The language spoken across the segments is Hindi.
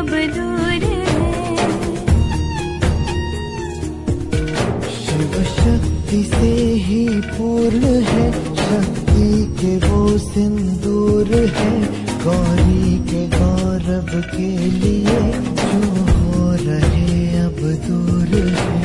अब दूर है। शिव शक्ति से ही पूर्ण है, शक्ति के वो सिंदूर है, गौरी के गौरव के लिए जो हो रहे अब दूर है।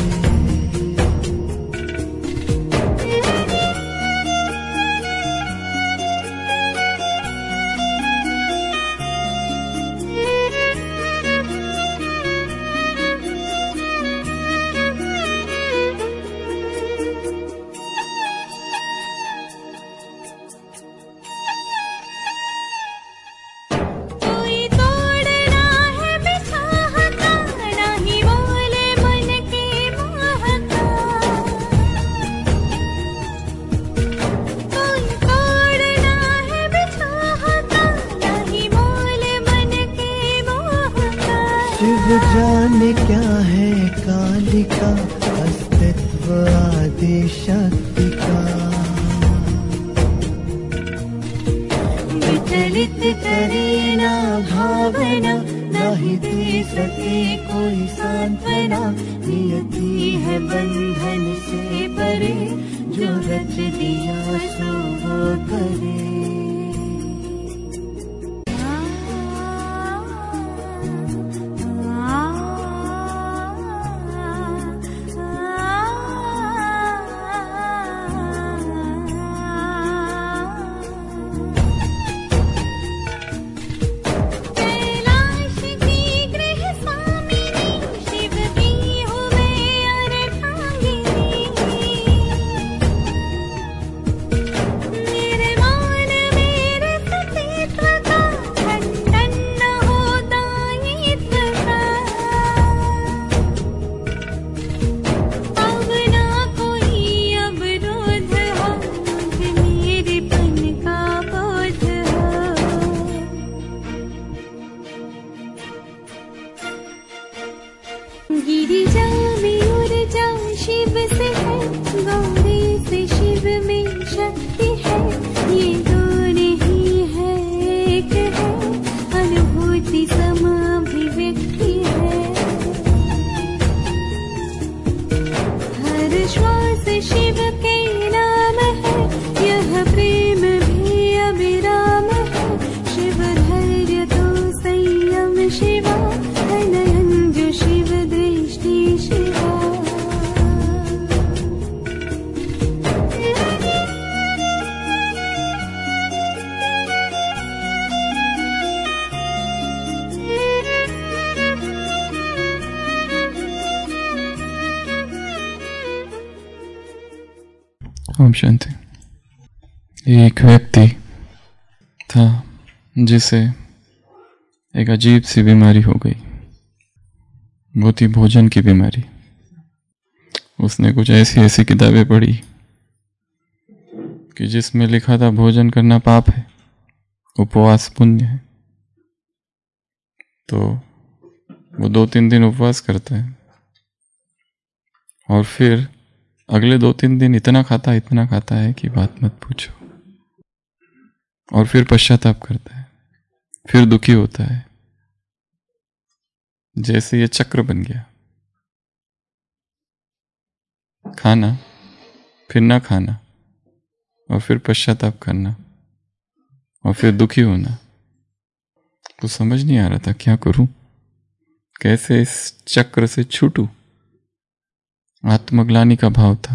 जाने क्या है कालिका, अस्तित्व आदि शक्ति का। विचलित करे ना भावना, नहीं दे सके कोई सांत्वना, नियति है बंधन से परे, जो रच दिया सो वो करे। गिरिजा में ऊर्जा शिव से है, गौरी से शिव में शक्ति है, ये दो नहीं है एक है, अनुभूति समाभिव्यक्ति है। हर श्वास शिव के नाम है, यह प्रेम भी अविराम है, शिव धैर्य तो संयम शिवा, नयन जो शिव दृष्टि शिवा। ओम शांति। एक व्यक्ति था जिसे एक अजीब सी बीमारी हो गई, वो थी भोजन की बीमारी। उसने कुछ ऐसी किताबें पढ़ी कि जिसमें लिखा था भोजन करना पाप है, उपवास पुण्य है। तो वो 2-3 दिन उपवास करता है और फिर अगले 2-3 दिन इतना खाता है कि बात मत पूछो, और फिर पश्चाताप करता है, फिर दुखी होता है। जैसे ये चक्र बन गया, खाना फिर ना खाना और फिर पश्चाताप करना और फिर दुखी होना। तो समझ नहीं आ रहा था क्या करूं, कैसे इस चक्र से छूटूं। आत्मग्लानि का भाव था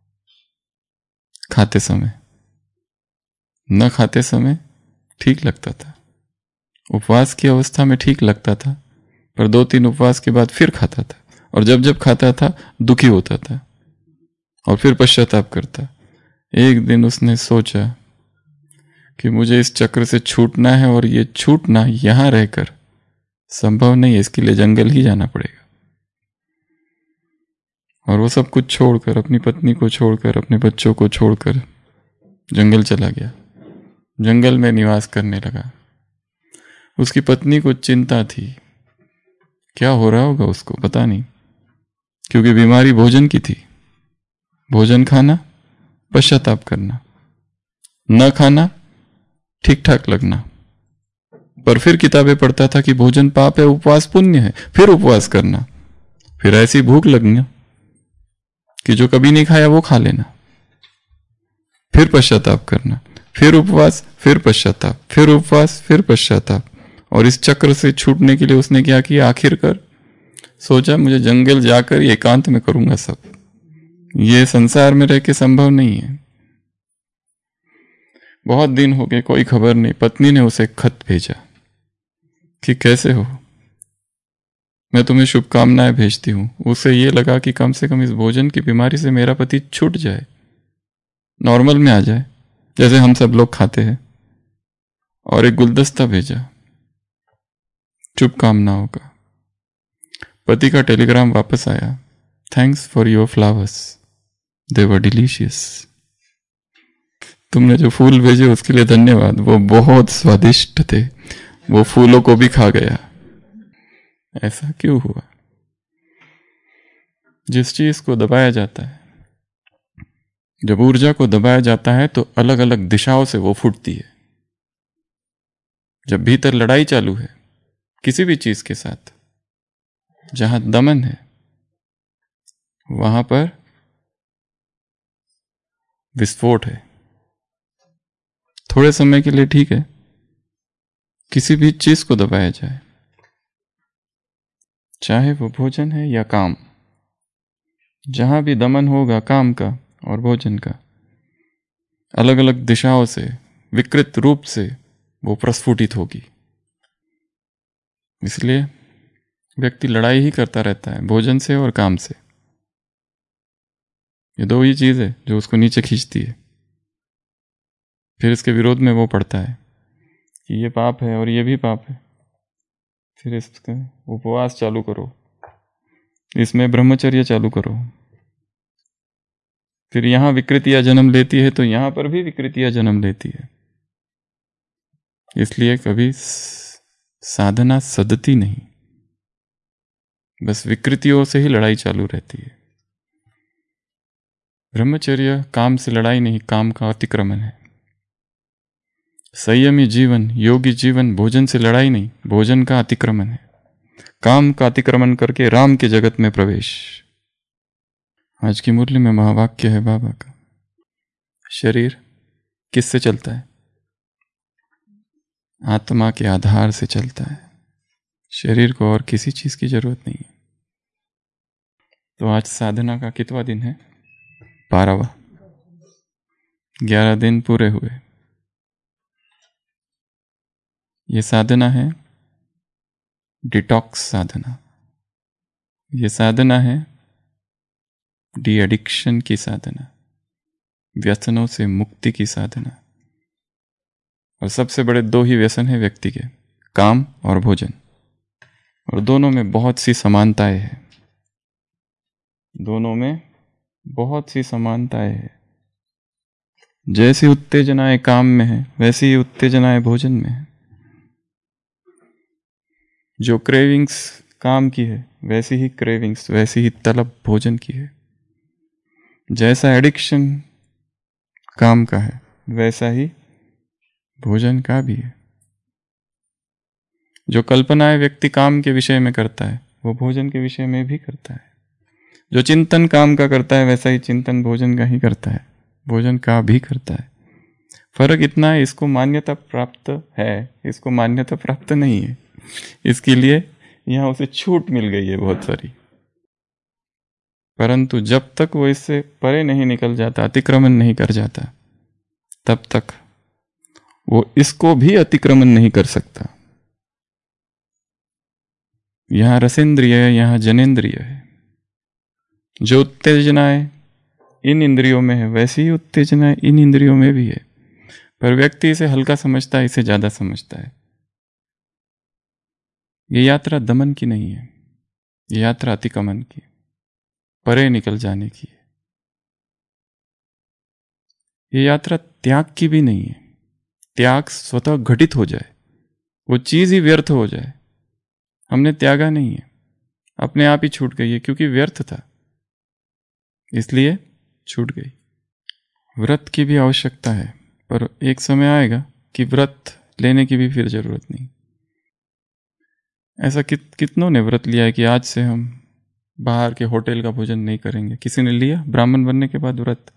खाते समय, न खाते समय ठीक लगता था, उपवास की अवस्था में ठीक लगता था, पर 2-3 उपवास के बाद फिर खाता था, और जब खाता था दुखी होता था और फिर पश्चाताप करता। एक दिन उसने सोचा कि मुझे इस चक्र से छूटना है, और ये छूटना यहां रहकर संभव नहीं है, इसके लिए जंगल ही जाना पड़ेगा। और वो सब कुछ छोड़कर, अपनी पत्नी को छोड़कर, अपने बच्चों को छोड़कर जंगल चला गया, जंगल में निवास करने लगा। उसकी पत्नी को चिंता थी, क्या हो रहा होगा उसको पता नहीं, क्योंकि बीमारी भोजन की थी। भोजन खाना, पश्चाताप करना, न खाना, ठीक ठाक लगना, पर फिर किताबें पढ़ता था कि भोजन पाप है, उपवास पुण्य है, फिर उपवास करना, फिर ऐसी भूख लगना कि जो कभी नहीं खाया वो खा लेना, फिर पश्चाताप करना, फिर उपवास, फिर पश्चाताप, फिर उपवास, फिर पश्चाताप। और इस चक्र से छूटने के लिए उसने क्या किया, आखिरकार सोचा मुझे जंगल जाकर एकांत में करूंगा सब, ये संसार में रह के संभव नहीं है। बहुत दिन हो गए, कोई खबर नहीं। पत्नी ने उसे खत भेजा कि कैसे हो, मैं तुम्हें शुभकामनाएं भेजती हूं। उसे ये लगा कि कम से कम इस भोजन की बीमारी से मेरा पति छूट जाए, नॉर्मल में आ जाए जैसे हम सब लोग खाते हैं। और एक गुलदस्ता भेजा शुभकामनाओं का। पति का टेलीग्राम वापस आया, thanks for your flowers, they were delicious. तुमने जो फूल भेजे उसके लिए धन्यवाद, वो बहुत स्वादिष्ट थे, वो फूलों को भी खा गया। ऐसा क्यों हुआ? जिस चीज को दबाया जाता है, जब ऊर्जा को दबाया जाता है तो अलग अलग दिशाओं से वो फूटती है। जब भीतर लड़ाई चालू है किसी भी चीज के साथ, जहां दमन है वहां पर विस्फोट है। थोड़े समय के लिए ठीक है, किसी भी चीज को दबाया जाए, चाहे वो भोजन है या काम, जहां भी दमन होगा काम का और भोजन का, अलग अलग दिशाओं से विकृत रूप से वो प्रस्फुटित होगी। इसलिए व्यक्ति लड़ाई ही करता रहता है भोजन से और काम से। ये दो ही चीज है जो उसको नीचे खींचती है। फिर इसके विरोध में वो पढ़ता है कि ये पाप है और ये भी पाप है, फिर इसका उपवास चालू करो, इसमें ब्रह्मचर्य चालू करो। फिर यहां विकृतियां जन्म लेती है तो यहां पर भी विकृतियां जन्म लेती है। इसलिए कभी साधना सदती नहीं, बस विकृतियों से ही लड़ाई चालू रहती है। ब्रह्मचर्य काम से लड़ाई नहीं, काम का अतिक्रमण है। संयमी जीवन, योगी जीवन भोजन से लड़ाई नहीं, भोजन का अतिक्रमण है। काम का अतिक्रमण करके राम के जगत में प्रवेश। आज की मुरली में महावाक्य है बाबा का, शरीर किससे चलता है? आत्मा के आधार से चलता है। शरीर को और किसी चीज की जरूरत नहीं है। तो आज साधना का कितवा दिन है? 12वां। 11 दिन पूरे हुए। ये साधना है डिटॉक्स साधना। ये साधना है डी एडिक्शन की साधना, व्यसनों से मुक्ति की साधना। और सबसे बड़े दो ही व्यसन हैं व्यक्ति के, काम और भोजन। और दोनों में बहुत सी समानताएं हैं। दोनों में बहुत सी समानताएं हैं। जैसी उत्तेजनाएं काम में है वैसी ही उत्तेजनाएं भोजन में है। जो क्रेविंग्स काम की है वैसी ही क्रेविंग्स, वैसी ही तलब भोजन की है। जैसा एडिक्शन काम का है वैसा ही भोजन का भी है। जो कल्पनाएं व्यक्ति काम के विषय में करता है वो भोजन के विषय में भी करता है। जो चिंतन काम का करता है वैसा ही चिंतन भोजन का ही करता है, भोजन का भी करता है। फर्क इतना है, इसको मान्यता प्राप्त है, इसको मान्यता प्राप्त नहीं है। इसके लिए यहां उसे छूट मिल गई है बहुत सारी। परंतु जब तक वो इससे परे नहीं निकल जाता, अतिक्रमण नहीं कर जाता, तब तक वो इसको भी अतिक्रमण नहीं कर सकता। यहां रसेंद्रिय है, यहां जनेंद्रिय है। जो उत्तेजनाएं इन इंद्रियों में है वैसी ही उत्तेजनाएं इन इंद्रियों में भी है। पर व्यक्ति इसे हल्का समझता है, इसे ज्यादा समझता है। ये यात्रा दमन की नहीं है, ये यात्रा अतिक्रमण की, परे निकल जाने की है। ये यात्रा त्याग की भी नहीं है। त्याग स्वतः घटित हो जाए, वो चीज ही व्यर्थ हो जाए। हमने त्यागा नहीं है, अपने आप ही छूट गई है, क्योंकि व्यर्थ था इसलिए छूट गई। व्रत की भी आवश्यकता है, पर एक समय आएगा कि व्रत लेने की भी फिर जरूरत नहीं। ऐसा कितनों ने व्रत लिया है कि आज से हम बाहर के होटल का भोजन नहीं करेंगे। किसी ने लिया ब्राह्मण बनने के बाद व्रत?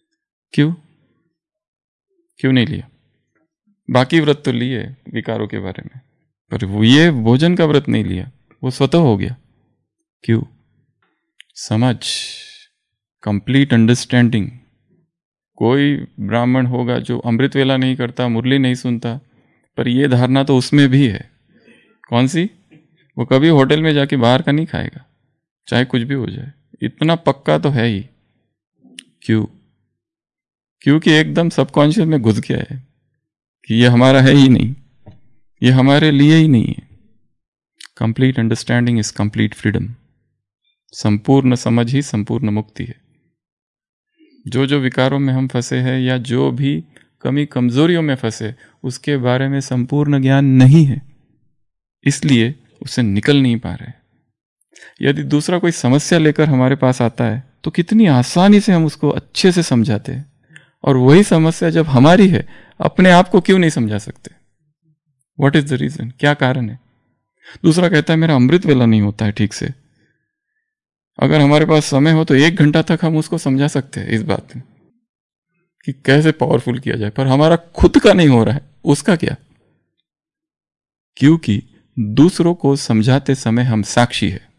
क्यों नहीं लिया? बाकी व्रत तो लिए विकारों के बारे में, पर वो ये भोजन का व्रत नहीं लिया, वो स्वतः हो गया। क्यों? समझ, कंप्लीट अंडरस्टैंडिंग। कोई ब्राह्मण होगा जो अमृत वेला नहीं करता, मुरली नहीं सुनता, पर ये धारणा तो उसमें भी है। कौन सी? वो कभी होटल में जाके बाहर का नहीं खाएगा, चाहे कुछ भी हो जाए, इतना पक्का तो है ही। क्यों? क्योंकि एकदम सबकॉन्शियस में घुस गया है कि ये हमारा है ही नहीं, ये हमारे लिए ही नहीं है। Complete understanding is complete freedom. संपूर्ण समझ ही संपूर्ण मुक्ति है। जो विकारों में हम फंसे हैं या जो भी कमी कमजोरियों में फंसे, उसके बारे में संपूर्ण ज्ञान नहीं है, इसलिए उससे निकल नहीं पा रहे। यदि दूसरा कोई समस्या लेकर हमारे पास आता है तो कितनी आसानी से हम उसको अच्छे से समझाते हैं, और वही समस्या जब हमारी है, अपने आप को क्यों नहीं समझा सकते? What is the reason? क्या कारण है? दूसरा कहता है मेरा अमृत वेला नहीं होता है ठीक से। अगर हमारे पास समय हो तो 1 घंटा तक हम उसको समझा सकते हैं इस बात में कि कैसे पावरफुल किया जाए, पर हमारा खुद का नहीं हो रहा है, उसका क्या? क्योंकि दूसरों को समझाते समय हम साक्षी है,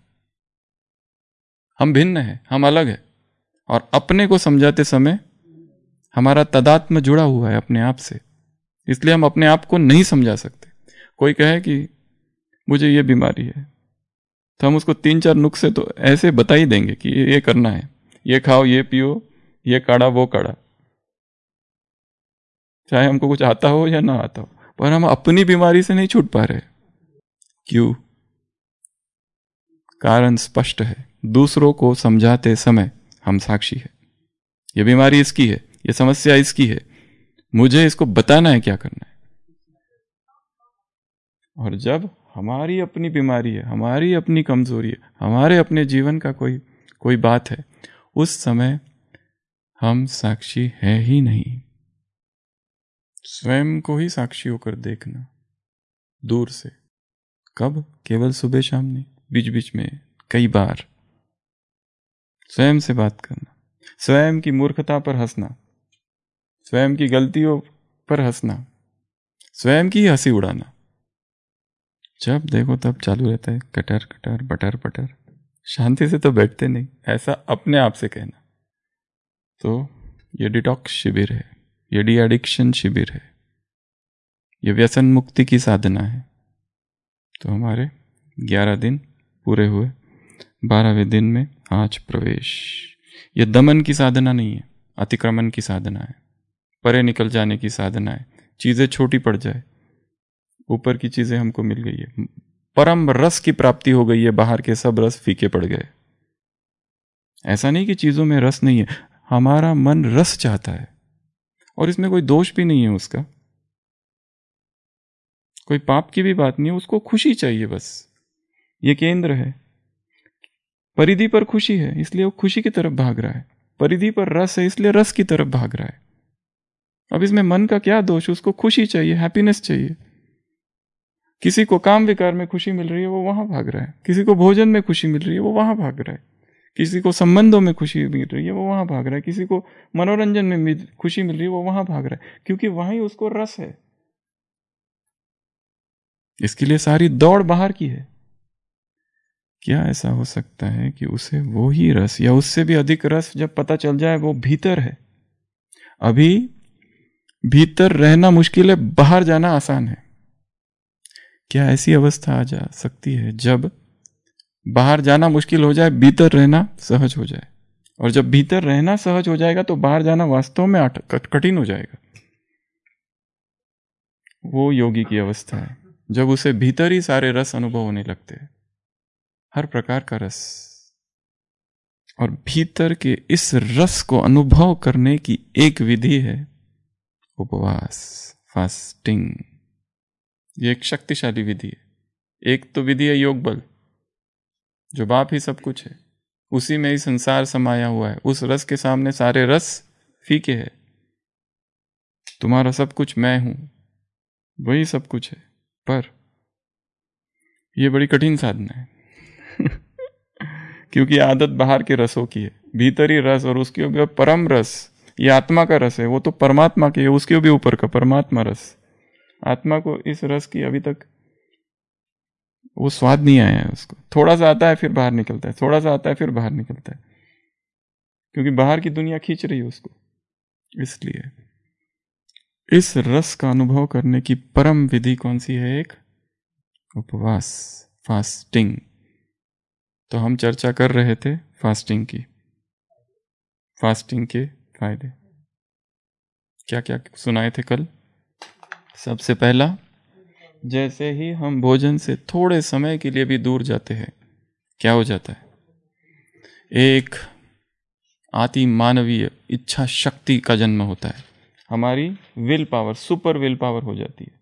हम भिन्न है, हम अलग है, और अपने को समझाते समय हमारा तदात्म जुड़ा हुआ है अपने आप से, इसलिए हम अपने आप को नहीं समझा सकते। कोई कहे कि मुझे ये बीमारी है, तो हम उसको 3-4 नुस्खे तो ऐसे बता ही देंगे कि ये करना है, ये खाओ, ये पियो, ये काढ़ा, वो काढ़ा, चाहे हमको कुछ आता हो या ना आता हो, पर हम अपनी बीमारी से नहीं छूट पा रहे। क्यों? कारण स्पष्ट है, दूसरों को समझाते समय हम साक्षी है। ये बीमारी इसकी है, ये समस्या इसकी है, मुझे इसको बताना है क्या करना है। और जब हमारी अपनी बीमारी है, हमारी अपनी कमजोरी है, हमारे अपने जीवन का कोई बात है, उस समय हम साक्षी है ही नहीं। स्वयं को ही साक्षी होकर देखना दूर से। कब? केवल सुबह शाम नहीं, बीच बीच में कई बार स्वयं से बात करना, स्वयं की मूर्खता पर हंसना, स्वयं की गलतियों पर हंसना, स्वयं की हंसी उड़ाना। जब देखो तब चालू रहता है कटर कटर बटर बटर, शांति से तो बैठते नहीं, ऐसा अपने आप से कहना। तो ये डिटॉक्स शिविर है, ये डी एडिक्शन शिविर है, ये व्यसन मुक्ति की साधना है। तो हमारे 11 दिन पूरे हुए, 12वें दिन में आज प्रवेश। ये दमन की साधना नहीं है, अतिक्रमण की साधना है, परे निकल जाने की साधना है। चीजें छोटी पड़ जाए, ऊपर की चीजें हमको मिल गई है, परम रस की प्राप्ति हो गई है, बाहर के सब रस फीके पड़ गए। ऐसा नहीं कि चीजों में रस नहीं है, हमारा मन रस चाहता है, और इसमें कोई दोष भी नहीं है उसका, कोई पाप की भी बात नहीं है, उसको खुशी चाहिए बस। ये केंद्र है, परिधि पर खुशी है इसलिए वो खुशी की तरफ भाग रहा है, परिधि पर रस है इसलिए रस की तरफ भाग रहा है। अब इसमें मन का क्या दोष? उसको खुशी चाहिए, हैप्पीनेस चाहिए। किसी को काम विकार में खुशी मिल रही है, वो वहां भाग रहा है। किसी को भोजन में खुशी मिल रही है, वो वहां भाग रहा है। किसी को संबंधों में खुशी मिल रही है, वो वहां भाग रहा है। किसी को मनोरंजन में खुशी मिल रही है, वो वहां भाग रहा है, क्योंकि वहीं उसको रस है। इसके लिए सारी दौड़ बाहर की है। क्या ऐसा हो सकता है कि उसे वो ही रस या उससे भी अधिक रस जब पता चल जाए वो भीतर है? अभी भीतर रहना मुश्किल है, बाहर जाना आसान है। क्या ऐसी अवस्था आ जा सकती है जब बाहर जाना मुश्किल हो जाए, भीतर रहना सहज हो जाए? और जब भीतर रहना सहज हो जाएगा तो बाहर जाना वास्तव में कठिन हो जाएगा। वो योगी की अवस्था है जब उसे भीतर ही सारे रस अनुभव होने लगते हैं, हर प्रकार का रस। और भीतर के इस रस को अनुभव करने की एक विधि है उपवास, फास्टिंग। ये एक शक्तिशाली विधि है। एक तो विधि है योग बल, जो बाप ही सब कुछ है, उसी में ही संसार समाया हुआ है। उस रस के सामने सारे रस फीके हैं। तुम्हारा सब कुछ मैं हूं, वही सब कुछ है। पर ये बड़ी कठिन साधना है क्योंकि आदत बाहर के रसों की है, भीतरी रस और उसके ऊपर परम रस, ये आत्मा का रस है, वो तो परमात्मा की है, उसके भी ऊपर का परमात्मा रस। आत्मा को इस रस की अभी तक वो स्वाद नहीं आया है उसको। थोड़ा सा आता है फिर बाहर निकलता है, थोड़ा सा आता है फिर बाहर निकलता है, क्योंकि बाहर की दुनिया खींच रही है उसको। इसलिए इस रस का अनुभव करने की परम विधि कौन सी है? एक उपवास, फास्टिंग। तो हम चर्चा कर रहे थे फास्टिंग की, फास्टिंग के फायदे क्या क्या सुनाए थे कल। सबसे पहला, जैसे ही हम भोजन से थोड़े समय के लिए भी दूर जाते हैं, क्या हो जाता है? एक अति मानवीय इच्छा शक्ति का जन्म होता है, हमारी will power, super will power हो जाती है।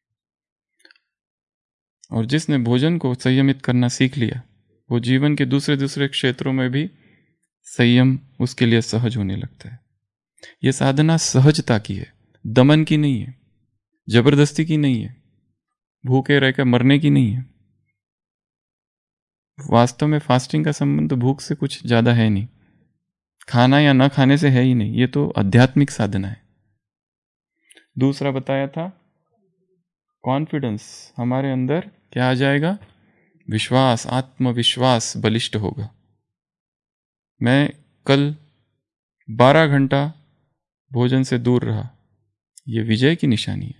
और जिसने भोजन को संयमित करना सीख लिया, वो जीवन के दूसरे दूसरे क्षेत्रों में भी संयम उसके लिए सहज होने लगता है। यह साधना सहजता की है, दमन की नहीं है, जबरदस्ती की नहीं है, भूखे रहकर मरने की नहीं है। वास्तव में फास्टिंग का संबंध भूख से कुछ ज्यादा है नहीं, खाना या न खाने से है ही नहीं, ये तो आध्यात्मिक साधना है। दूसरा बताया था कॉन्फिडेंस, हमारे अंदर क्या आ जाएगा? विश्वास, आत्मविश्वास बलिष्ठ होगा। मैं कल 12 घंटा भोजन से दूर रहा, यह विजय की निशानी है।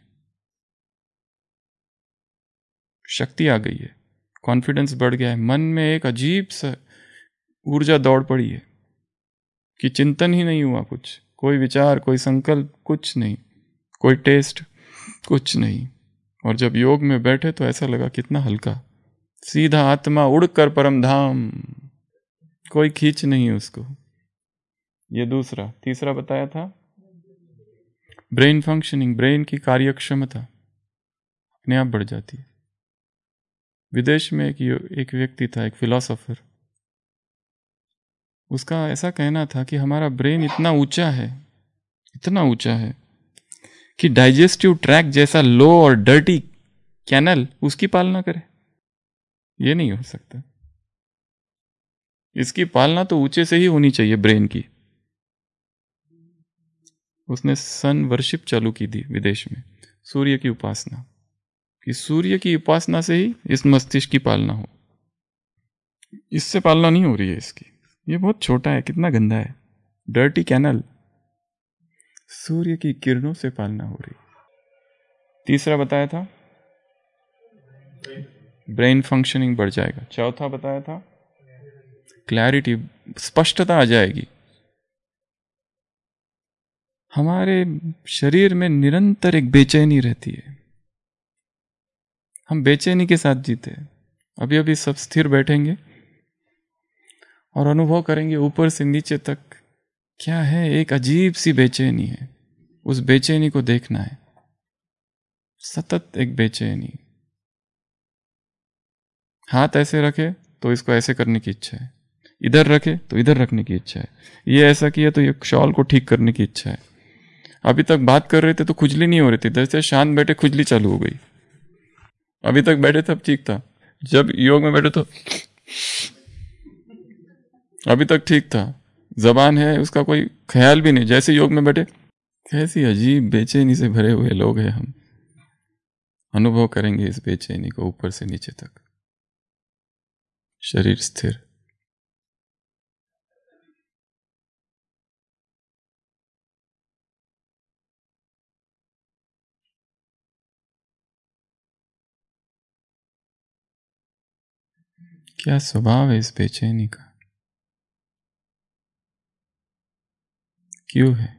शक्ति आ गई है, कॉन्फिडेंस बढ़ गया है, मन में एक अजीब सा ऊर्जा दौड़ पड़ी है कि चिंतन ही नहीं हुआ, कुछ कोई विचार, कोई संकल्प, कुछ नहीं, कोई टेस्ट, कुछ नहीं। और जब योग में बैठे तो ऐसा लगा कितना हल्का, सीधा आत्मा उड़कर परम धाम, कोई खींच नहीं उसको। ये दूसरा। तीसरा बताया था ब्रेन फंक्शनिंग, ब्रेन की कार्यक्षमता अपने आप बढ़ जाती है। विदेश में एक व्यक्ति था, एक फिलोसोफर, उसका ऐसा कहना था कि हमारा ब्रेन इतना ऊंचा है, इतना ऊंचा है कि डाइजेस्टिव ट्रैक्ट जैसा लो और डर्टी कैनल उसकी पालना करे। ये नहीं हो सकता, इसकी पालना तो ऊंचे से ही होनी चाहिए ब्रेन की। उसने सन वर्शिप चालू की थी विदेश में, सूर्य की उपासना, कि सूर्य की उपासना से ही इस मस्तिष्क की पालना हो। इससे पालना नहीं हो रही है इसकी, ये बहुत छोटा है, कितना गंदा है, डर्टी कैनल। सूर्य की किरणों से पालना हो रही। तीसरा बताया था ब्रेन फंक्शनिंग बढ़ जाएगा। चौथा बताया था क्लैरिटी, स्पष्टता आ जाएगी। हमारे शरीर में निरंतर एक बेचैनी रहती है, हम बेचैनी के साथ जीते हैं। अभी अभी सब स्थिर बैठेंगे और अनुभव करेंगे ऊपर से नीचे तक क्या है, एक अजीब सी बेचैनी है। उस बेचैनी को देखना है, सतत एक बेचैनी। हाथ ऐसे रखे तो इसको ऐसे करने की इच्छा है, इधर रखे तो इधर रखने की इच्छा है, ये ऐसा किया तो ये शॉल को ठीक करने की इच्छा है। अभी तक बात कर रहे थे तो खुजली नहीं हो रही थी, जैसे शांत बैठे खुजली चालू हो गई। अभी तक बैठे तब ठीक था, जब योग में बैठे तो अभी तक ठीक था, जबान है उसका कोई ख्याल भी नहीं, जैसे योग में बैठे। कैसी अजीब बेचैनी से भरे हुए लोग हैं हम। अनुभव करेंगे इस बेचैनी को ऊपर से नीचे तक। शरीर स्थिर, क्या स्वभाव है इस बेचैनी का, क्यों है?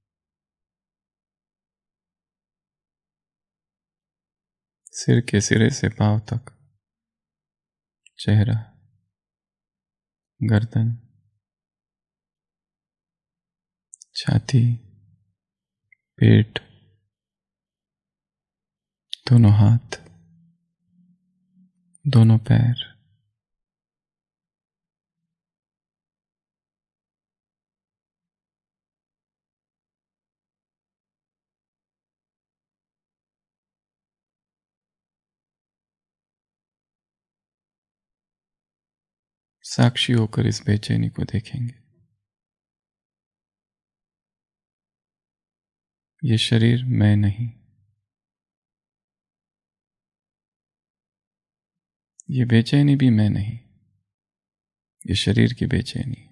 सिर के सिरे से पांव तक, चेहरा, गर्दन, छाती, पेट, दोनों हाथ, दोनों पैर, साक्षी होकर इस बेचैनी को देखेंगे। ये शरीर मैं नहीं, ये बेचैनी भी मैं नहीं, ये शरीर की बेचैनी।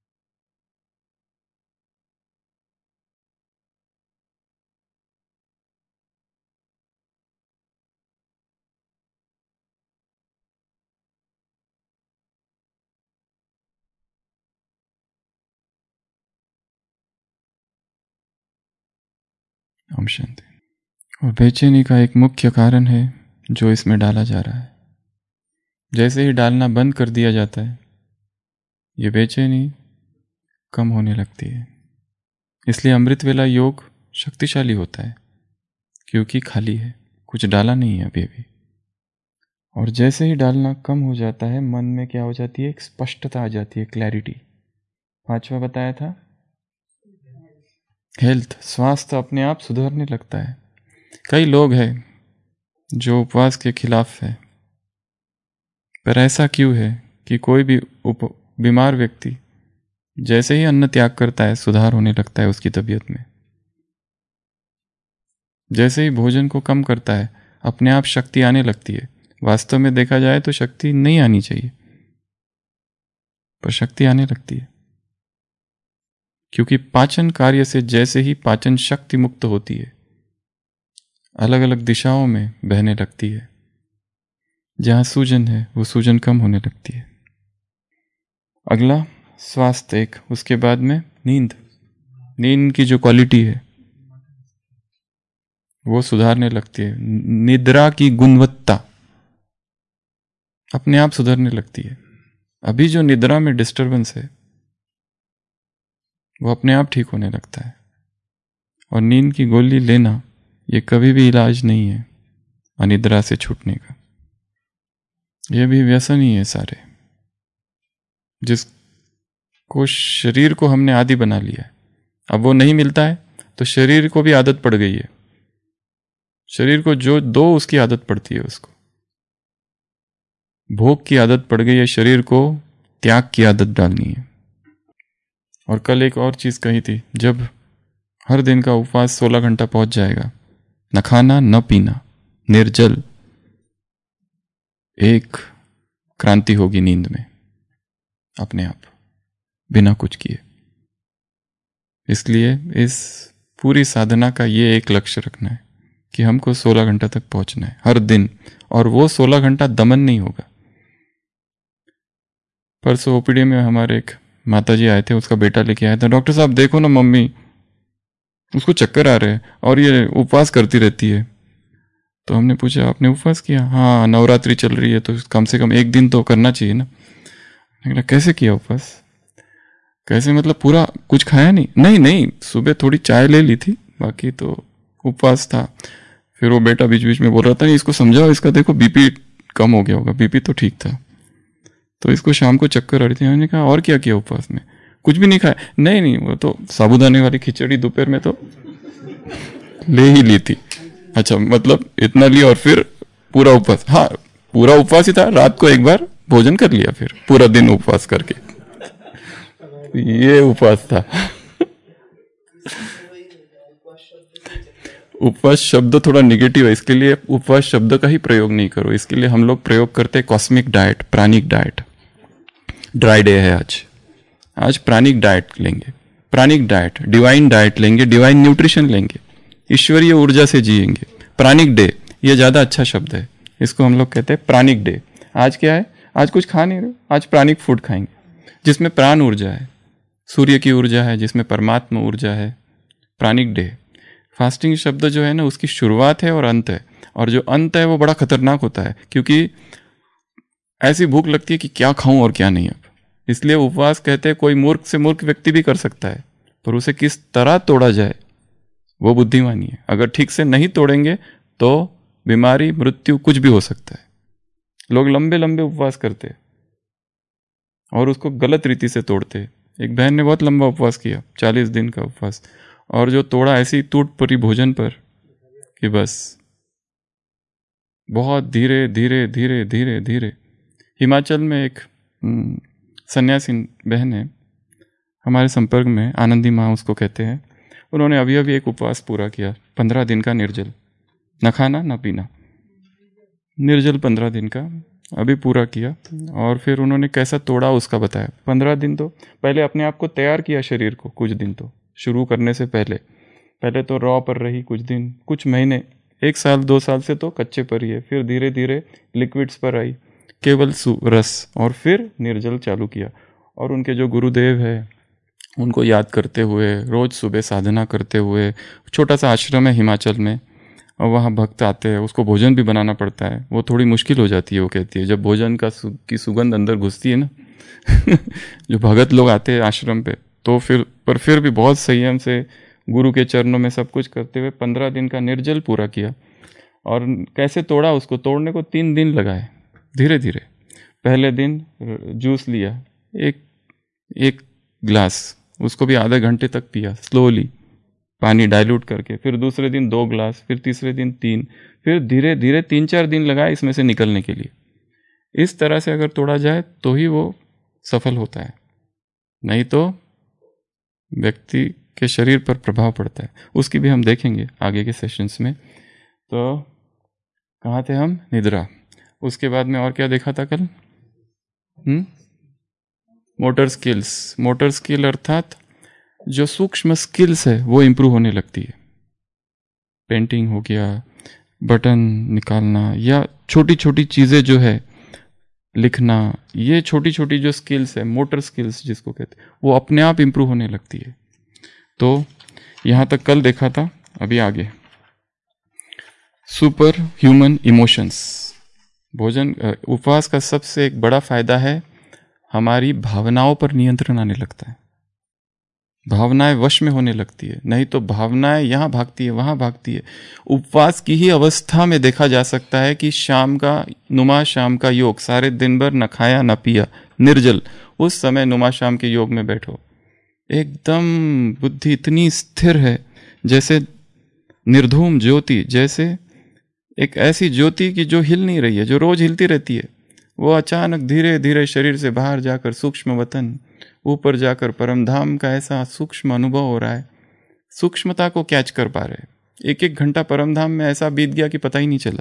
ओम शांति। और बेचैनी का एक मुख्य कारण है जो इसमें डाला जा रहा है। जैसे ही डालना बंद कर दिया जाता है, ये बेचैनी कम होने लगती है। इसलिए अमृत वेला योग शक्तिशाली होता है, क्योंकि खाली है, कुछ डाला नहीं है अभी भी। और जैसे ही डालना कम हो जाता है, मन में क्या हो जाती है, एक स्पष्टता आ जाती है, क्लैरिटी। 5वां बताया था, हेल्थ, स्वास्थ्य अपने आप सुधरने लगता है। कई लोग हैं जो उपवास के खिलाफ है, पर ऐसा क्यों है कि कोई भी बीमार व्यक्ति जैसे ही अन्न त्याग करता है, सुधार होने लगता है उसकी तबीयत में। जैसे ही भोजन को कम करता है, अपने आप शक्ति आने लगती है। वास्तव में देखा जाए तो शक्ति नहीं आनी चाहिए, पर शक्ति आने लगती है, क्योंकि पाचन कार्य से जैसे ही पाचन शक्ति मुक्त होती है, अलग अलग दिशाओं में बहने लगती है। जहां सूजन है वो सूजन कम होने लगती है। अगला स्वास्थ्य एक, उसके बाद में नींद। नींद की जो क्वालिटी है वो सुधारने लगती है। निद्रा की गुणवत्ता अपने आप सुधरने लगती है। अभी जो निद्रा में डिस्टरबेंस है वो अपने आप ठीक होने लगता है। और नींद की गोली लेना ये कभी भी इलाज नहीं है अनिद्रा से छूटने का। ये भी व्यसन ही है सारे, जिसको शरीर को हमने आदी बना लिया है। अब वो नहीं मिलता है तो शरीर को भी आदत पड़ गई है। शरीर को जो दो उसकी आदत पड़ती है, उसको भोग की आदत पड़ गई है, शरीर को त्याग की आदत डालनी है। और कल एक और चीज कही थी, जब हर दिन का उपवास 16 घंटा पहुंच जाएगा, न खाना न पीना, निर्जल, एक क्रांति होगी नींद में अपने आप, बिना कुछ किए। इसलिए इस पूरी साधना का ये एक लक्ष्य रखना है कि हमको 16 घंटा तक पहुंचना है हर दिन। और वो 16 घंटा दमन नहीं होगा। परसों ओपीडी में हमारे एक माताजी आए थे, उसका बेटा लेके आया था, डॉक्टर साहब देखो ना मम्मी, उसको चक्कर आ रहे हैं और ये उपवास करती रहती है। तो हमने पूछा आपने उपवास किया? हाँ, नवरात्रि चल रही है तो कम से कम एक दिन तो करना चाहिए ना। मैंने कहा कैसे किया उपवास? कैसे मतलब पूरा कुछ खाया नहीं? नहीं नहीं, सुबह थोड़ी चाय ले ली थी, बाकी तो उपवास था। फिर वो बेटा बीच बीच में बोल रहा था इसको समझाओ, इसका देखो बीपी कम हो गया होगा। बीपी तो ठीक था, तो इसको शाम को चक्कर आ रही थी। मैंने कहा और क्या किया उपवास में? कुछ भी नहीं खाया? नहीं नहीं, वो तो साबूदाने वाली खिचड़ी दोपहर में तो ले ही ली थी। अच्छा, मतलब इतना लिया और फिर पूरा उपवास? हाँ, पूरा उपवास ही था, रात को एक बार भोजन कर लिया, फिर पूरा दिन उपवास करके। ये उपवास था। उपवास शब्द थोड़ा निगेटिव है, इसके लिए उपवास शब्द का ही प्रयोग नहीं करो। इसके लिए हम लोग प्रयोग करते हैं cosmic diet, pranic diet. Dry day है आज प्राणिक डाइट लेंगे, प्राणिक डाइट, डिवाइन डाइट लेंगे, डिवाइन न्यूट्रिशन लेंगे, ईश्वरीय ऊर्जा से जिएंगे। प्राणिक डे, ये ज्यादा अच्छा शब्द है, इसको हम लोग कहते हैं प्राणिक डे। आज क्या है? आज कुछ खा नहीं रहे, आज प्राणिक फूड खाएंगे, जिसमें प्राण ऊर्जा है, सूर्य की ऊर्जा है, जिसमें परमात्मा ऊर्जा है। प्राणिक डे। फास्टिंग शब्द जो है ना, उसकी शुरुआत है और अंत है, और जो अंत है वो बड़ा खतरनाक होता है, क्योंकि ऐसी भूख लगती है कि क्या खाऊं और क्या नहीं। अब इसलिए उपवास कहते हैं कोई मूर्ख से मूर्ख व्यक्ति भी कर सकता है, पर उसे किस तरह तोड़ा जाए वो बुद्धिमानी है। अगर ठीक से नहीं तोड़ेंगे तो बीमारी, मृत्यु, कुछ भी हो सकता है। लोग लंबे लंबे उपवास करते हैं और उसको गलत रीति से तोड़ते हैं। एक बहन ने बहुत लंबा उपवास किया, 40 दिन का उपवास, और जो तोड़ा ऐसी टूट पड़ी भोजन पर कि बस बहुत धीरे धीरे धीरे धीरे धीरे। हिमाचल में एक सन्यासी बहन है हमारे संपर्क में, आनंदी माँ उसको कहते हैं। उन्होंने अभी अभी एक उपवास पूरा किया, 15 दिन का निर्जल, न खाना न पीना, निर्जल 15 दिन का अभी पूरा किया। और फिर उन्होंने कैसा तोड़ा उसका बताया। 15 दिन तो पहले अपने आप को तैयार किया, शरीर को, कुछ दिन तो शुरू करने से पहले तो रॉ पर रही कुछ दिन, कुछ महीने, 1 साल 2 साल से तो कच्चे पर ही है। फिर धीरे धीरे लिक्विड्स पर आई, केवल रस, और फिर निर्जल चालू किया। और उनके जो गुरुदेव है उनको याद करते हुए, रोज सुबह साधना करते हुए, छोटा सा आश्रम है हिमाचल में, और वहाँ भक्त आते हैं, उसको भोजन भी बनाना पड़ता है। वो थोड़ी मुश्किल हो जाती है, वो कहती है, जब भोजन की सुगंध अंदर घुसती है ना जो भगत लोग आते हैं आश्रम पे, तो फिर भी बहुत संयम से गुरु के चरणों में सब कुछ करते हुए 15 दिन का निर्जल पूरा किया। और कैसे तोड़ा, उसको तोड़ने को 3 दिन लगाए, धीरे धीरे। पहले दिन जूस लिया, एक ग्लास, उसको भी आधे घंटे तक पिया स्लोली, पानी डाइल्यूट करके। फिर दूसरे दिन 2 ग्लास, फिर तीसरे दिन 3, फिर धीरे धीरे 3-4 दिन लगाए इसमें से निकलने के लिए। इस तरह से अगर तोड़ा जाए तो ही वो सफल होता है, नहीं तो व्यक्ति के शरीर पर प्रभाव पड़ता है। उसकी भी हम देखेंगे आगे के सेशंस में। तो कहाँ थे हम? निद्रा। उसके बाद में और क्या देखा था कल? Motor skills. मोटर स्किल अर्थात जो सूक्ष्म स्किल्स है वो इम्प्रूव होने लगती है। पेंटिंग हो गया, बटन निकालना, या छोटी छोटी चीज़ें जो है, लिखना, ये छोटी छोटी जो स्किल्स है, मोटर स्किल्स जिसको कहते हैं, वो अपने आप इम्प्रूव होने लगती है। तो यहाँ तक कल देखा था। अभी आगे सुपर ह्यूमन इमोशंस। भोजन उपवास का सबसे एक बड़ा फायदा है, हमारी भावनाओं पर नियंत्रण आने लगता है। भावनाएं वश में होने लगती है, नहीं तो भावनाएं यहाँ भागती है वहाँ भागती है। उपवास की ही अवस्था में देखा जा सकता है कि शाम का योग, सारे दिन भर न खाया न पिया, निर्जल, उस समय नुमा शाम के योग में बैठो, एकदम बुद्धि इतनी स्थिर है, जैसे निर्धूम ज्योति, जैसे एक ऐसी ज्योति की जो हिल नहीं रही है, जो रोज हिलती रहती है, वो अचानक धीरे धीरे शरीर से बाहर जाकर सूक्ष्म वतन, ऊपर जाकर परम धाम का ऐसा सूक्ष्म अनुभव हो रहा है। सूक्ष्मता को कैच कर पा रहे। 1-1 घंटा परम धाम में ऐसा बीत गया कि पता ही नहीं चला।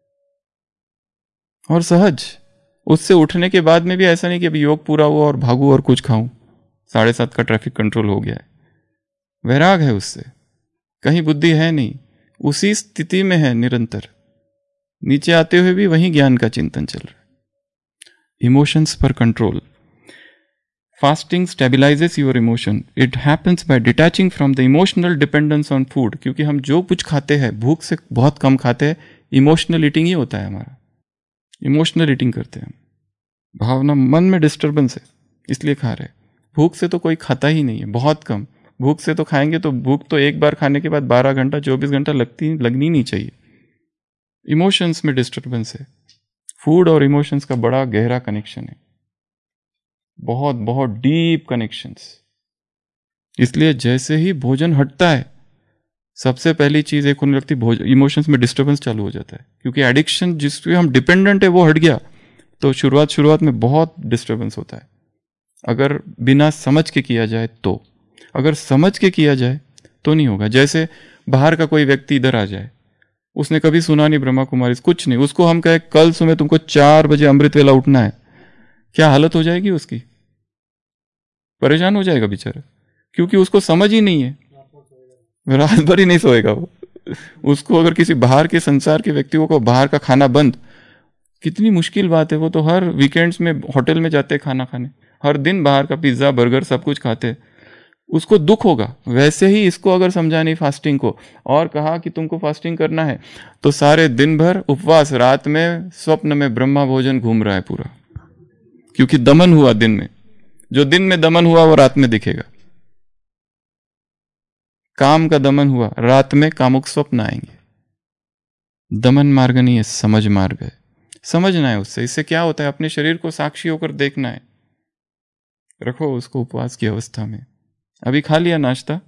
और सहज, उससे उठने के बाद में भी ऐसा नहीं कि अभी योग पूरा हुआ और भागू और कुछ खाऊं, 7:30 का ट्रैफिक कंट्रोल हो गया है। वैराग है उससे, कहीं बुद्धि है नहीं, उसी स्थिति में है निरंतर। नीचे आते हुए भी वही ज्ञान का चिंतन चल रहा है। इमोशंस पर control. Fasting stabilises your emotion. It happens by detaching from the emotional dependence on food. क्योंकि हम जो कुछ खाते हैं, भूख से बहुत कम खाते हैं, इमोशनल ईटिंग ही होता है हमारा। इमोशनल ईटिंग करते हैं, भावना, मन में डिस्टर्बेंस है इसलिए खा रहे हैं। भूख से तो कोई खाता ही नहीं है, बहुत कम। भूख से तो खाएंगे तो भूख तो एक बार खाने के बाद 12 घंटा 24 घंटा लगनी नहीं चाहिए। इमोशंस में डिस्टर्बेंस है। फूड और इमोशंस का बड़ा गहरा कनेक्शन है, बहुत बहुत डीप कनेक्शंस। इसलिए जैसे ही भोजन हटता है, सबसे पहली चीज एक होने लगती है, इमोशंस में डिस्टर्बेंस चालू हो जाता है। क्योंकि एडिक्शन जिस पे हम डिपेंडेंट है वो हट गया, तो शुरुआत में बहुत डिस्टर्बेंस होता है। अगर बिना समझ के किया जाए तो, अगर समझ के किया जाए तो नहीं होगा। जैसे बाहर का कोई व्यक्ति इधर आ जाए, उसने कभी सुना नहीं ब्रह्मा कुमारी, कुछ नहीं, उसको हम कहे कल सुबह तुमको 4 बजे अमृत वेला उठना है, क्या हालत हो जाएगी उसकी? परेशान हो जाएगा बेचारा, क्योंकि उसको समझ ही नहीं है, रात भर ही नहीं सोएगा वो। उसको अगर किसी बाहर के संसार के व्यक्तियों को बाहर का खाना बंद, कितनी मुश्किल बात है। वो तो हर वीकेंड्स में होटल में जाते खाना खाने, हर दिन बाहर का पिज्जा बर्गर सब कुछ खाते, उसको दुख होगा। वैसे ही इसको अगर समझा नहीं फास्टिंग को और कहा कि तुमको फास्टिंग करना है, तो सारे दिन भर उपवास, रात में स्वप्न में ब्रह्मा भोजन घूम रहा है पूरा, क्योंकि दमन हुआ दिन में। जो दिन में दमन हुआ वो रात में दिखेगा। काम का दमन हुआ, रात में कामुक स्वप्न आएंगे। दमन मार्ग नहीं है, समझ मार्ग है। समझना है उससे। इससे क्या होता है, अपने शरीर को साक्षी होकर देखना है। रखो उसको उपवास की अवस्था में। अभी खा लिया नाश्ता,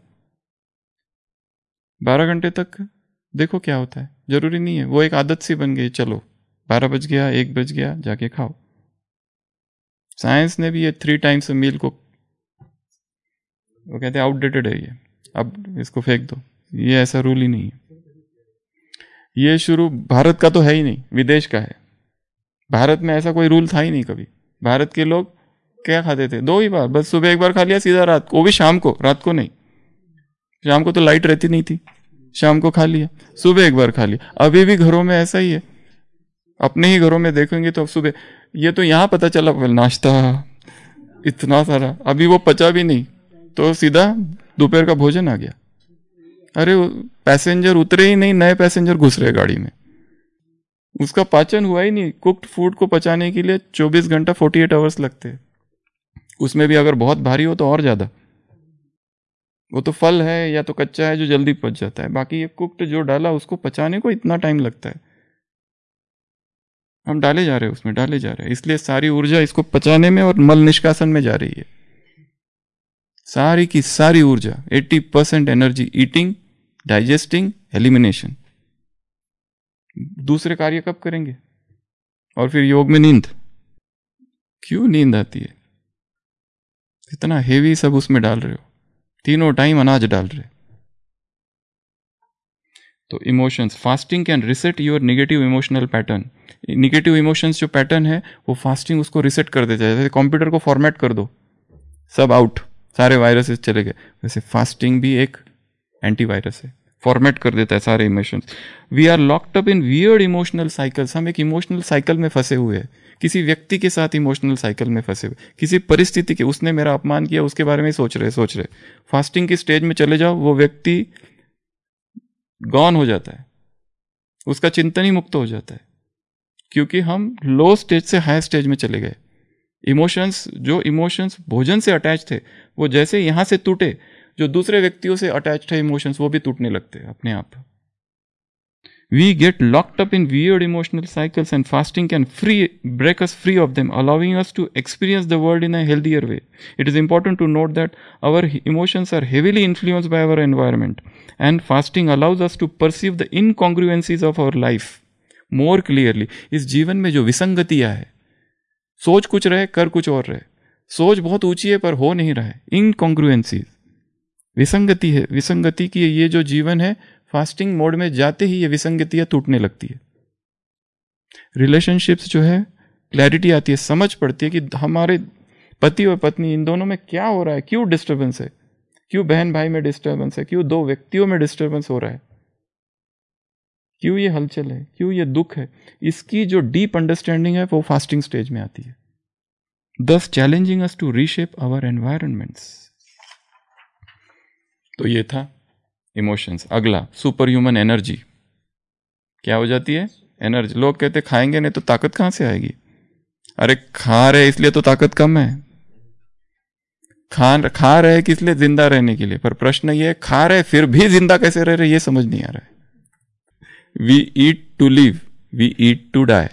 12 घंटे तक देखो क्या होता है। जरूरी नहीं है, वो एक आदत सी बन गई, चलो 12 बज गया 1 बज गया जाके खाओ। साइंस ने भी ये 3 टाइम्स अ मील को, वो कहते हैं आउटडेटेड है ये, अब इसको फेंक दो, ये ऐसा रूल ही नहीं है। ये शुरू भारत का तो है ही नहीं, विदेश का है। भारत में ऐसा कोई रूल था ही नहीं कभी। भारत के लोग क्या खाते थे? 2 ही बार बस, सुबह एक बार खा लिया, सीधा रात को, वो भी शाम को, रात को नहीं। शाम को तो लाइट रहती नहीं थी, शाम को खा लिया, सुबह एक बार खा लिया। अभी भी घरों में ऐसा ही है, अपने ही घरों में देखेंगे तो सुबह, ये तो यहाँ पता चला नाश्ता इतना सारा, अभी वो पचा भी नहीं तो सीधा दोपहर का भोजन आ गया। अरे पैसेंजर उतरे ही नहीं, नए पैसेंजर घुस रहे गाड़ी में, उसका पाचन हुआ ही नहीं। कुक्ड फूड को पचाने के लिए 24 घंटा 48 आवर्स लगते हैं, उसमें भी अगर बहुत भारी हो तो और ज्यादा। वो तो फल है या तो कच्चा है जो जल्दी पच जाता है, बाकी ये कुक्ड जो डाला उसको पचाने को इतना टाइम लगता है। हम डाले जा रहे हैं, उसमें डाले जा रहे हैं, इसलिए सारी ऊर्जा इसको पचाने में और मल निष्कासन में जा रही है। सारी की सारी ऊर्जा 80% एनर्जी ईटिंग, डाइजेस्टिंग, एलिमिनेशन। दूसरे कार्य कब करेंगे? और फिर योग में नींद, क्यों नींद आती है? इतना हेवी सब उसमें डाल रहे हो, तीनों टाइम अनाज डाल रहे। तो emotions, fasting can reset your negative emotional pattern. Negative emotions जो पैटर्न है वो फास्टिंग उसको रिसेट कर देता है। जैसे कंप्यूटर को फॉर्मेट कर दो, सब आउट, सारे वायरसेस चले गए, वैसे फास्टिंग भी एक एंटीवायरस है, फॉर्मेट कर देता है सारे emotions. We are locked up in weird emotional cycles. हम एक इमोशनल साइकिल में फंसे हुए हैं, किसी व्यक्ति के साथ इमोशनल साइकिल में फंसे हुए, किसी परिस्थिति के, उसने मेरा अपमान किया उसके बारे में सोच रहे। फास्टिंग की स्टेज में चले जाओ, वो व्यक्ति गॉन हो जाता है, उसका चिंतन ही मुक्त हो जाता है, क्योंकि हम लो स्टेज से हाई स्टेज में चले गए। जो इमोशंस भोजन से अटैच थे, वो जैसे यहां से टूटे, जो दूसरे व्यक्तियों से अटैच थे इमोशंस, वो भी टूटने लगते हैं अपने आप। We get locked up in weird emotional cycles and fasting can break us free of them, allowing us to experience the world in a healthier way. It is important to note that our emotions are heavily influenced by our environment, and fasting allows us to perceive the incongruencies of our life more clearly. इस जीवन में जो विसंगतियां है, सोच कुछ रहे कर कुछ और रहे, सोच बहुत ऊंची है पर हो नहीं रहा है, इनकॉन्ग्रुएंसीज, विसंगति है। विसंगति की ये जो जीवन है, फास्टिंग मोड में जाते ही ये विसंगतियां टूटने लगती है। रिलेशनशिप्स जो है क्लैरिटी आती है, समझ पड़ती है कि हमारे पति और पत्नी इन दोनों में क्या हो रहा है, क्यों डिस्टर्बेंस है, क्यों बहन भाई में डिस्टर्बेंस है, क्यों 2 व्यक्तियों में डिस्टर्बेंस हो रहा है, क्यों ये हलचल है, क्यों ये दुख है। इसकी जो डीप अंडरस्टैंडिंग है वो फास्टिंग स्टेज में आती है, thus challenging us to reshape our environments. तो ये था इमोशंस। अगला सुपर ह्यूमन एनर्जी। क्या हो जाती है? एनर्जी। लोग कहते खाएंगे नहीं तो ताकत कहां से आएगी? अरे खा रहे इसलिए तो ताकत कम है, खा रहे किस लिए? जिंदा रहने के लिए। पर प्रश्न ये, खा रहे फिर भी जिंदा कैसे रह रहे, ये समझ नहीं आ रहा है। We eat to live, we eat to die,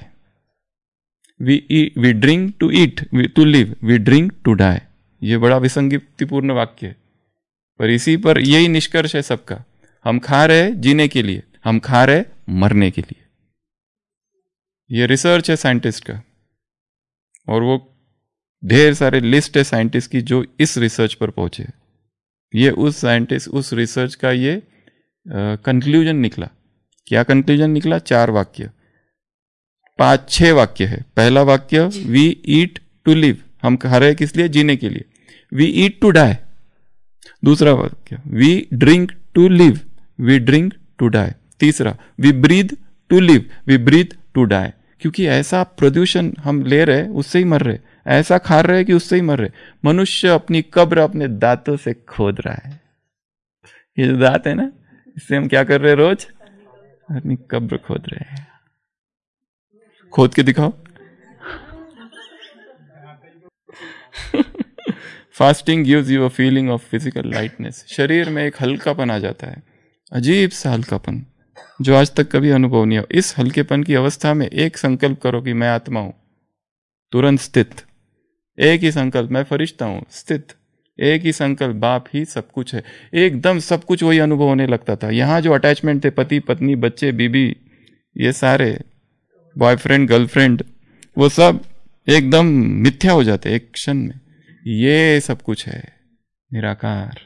we drink to eat, to live, we drink to die. ये बड़ा विसंगतिपूर्ण वाक्य है, पर इसी पर यही निष्कर्ष है सबका। हम खा रहे जीने के लिए, हम खा रहे मरने के लिए। ये रिसर्च है साइंटिस्ट का, और वो ढेर सारे लिस्ट है साइंटिस्ट की जो इस रिसर्च पर पहुंचे। ये उस साइंटिस्ट, उस रिसर्च का ये कंक्लूजन निकला। क्या कंक्लूजन निकला? 4 वाक्य, 5-6 वाक्य है। पहला वाक्य, वी ईट टू लिव, हम खा रहे किस लिए? जीने के लिए। We eat to die. दूसरा वाक्य, we drink to live, we drink to die. तीसरा, we breathe to live, we breathe to die. क्योंकि ऐसा प्रदूषण हम ले रहे, उससे ही मर रहे, ऐसा खा रहे कि उससे ही मर रहे। मनुष्य अपनी कब्र अपने दांतों से खोद रहा है। ये जो दांत है ना, इससे हम क्या कर रहे हैं? रोज अपनी कब्र खोद रहे हैं। खोद के दिखाओ। Fasting gives you a feeling of physical lightness. शरीर में एक हल्कापन आ जाता है, अजीब सा हल्कापन जो आज तक कभी अनुभव नहीं हो। इस हल्केपन की अवस्था में एक संकल्प करो कि मैं आत्मा हूं, तुरंत स्थित। एक ही संकल्प, मैं फरिश्ता हूं, स्थित। एक ही संकल्प, बाप ही सब कुछ है। एकदम सब कुछ वही अनुभव होने लगता था। यहां जो अटैचमेंट थे, पति पत्नी बच्चे बीबी, ये सारे बॉयफ्रेंड गर्लफ्रेंड, वो सब एकदम मिथ्या हो जाते एक क्षण में। ये सब कुछ है निराकार।